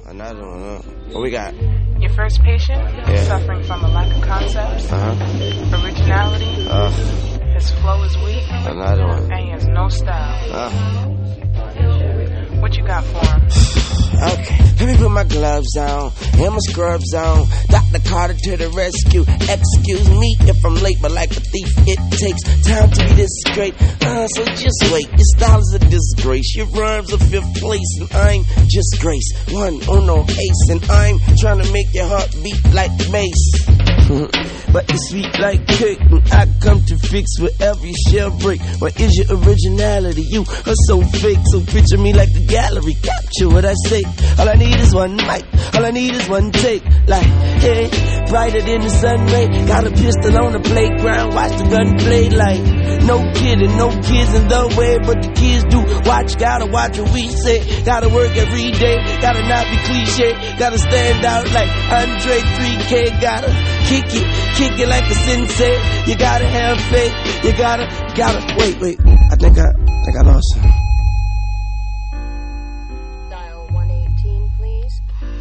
Another one, What we got? Your first patient is suffering from a lack of concepts, originality, his flow is weak, Another one. and he has no style. What you got for him? Okay, let me put my gloves on and my scrubs on. Dr. Carter to the rescue. Excuse me if I'm late, but like a thief, it takes time to be this great. So just wait, your style is a disgrace. Your rhymes are fifth place, and I'm just grace. 1 uno ace, and I'm trying to make your heart beat like bass. But it's sweet like cake, and I come to fix whatever you shall break. What is your originality? You are so fake, so picture me like a gallery. Capture what I say. All I need is one mic, all I need is one take. Like, hey, brighter than the sun ray. Got a pistol on the playground, watch the gun play. Like, no kidding, no kids in the way, but the kids do. Gotta watch what we say. Gotta work every day, gotta not be cliche. Gotta stand out like Andre 3K. Gotta kick it like a sensei. You gotta have faith, you gotta, wait, I think I lost him. Dial 118, please.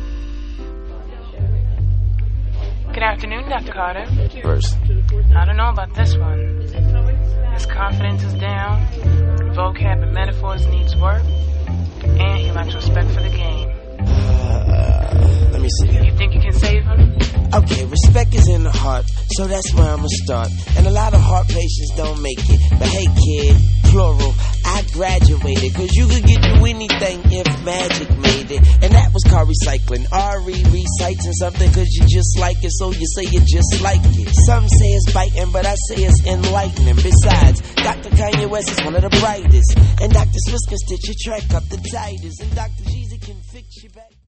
Good afternoon, Dr. Carter. First. I don't know about this one. His confidence is down, vocab and metaphors needs work, and he lacks respect for the game. Let me see. You think you can save him? Okay, respect is in the heart, so that's where I'ma start. And a lot of heart patients don't make it. But hey kid, plural, I graduated. Cause you could get to anything if magic made it. And that was called recycling. Reciting something cause you just like it, so you say you just like it. Some say it's biting, but I say it's enlightening. Besides, Dr. Kanye West is one of the brightest. And Dr. Swiss can stitch your track up the tightest. And Dr. Jeezy can fix you back.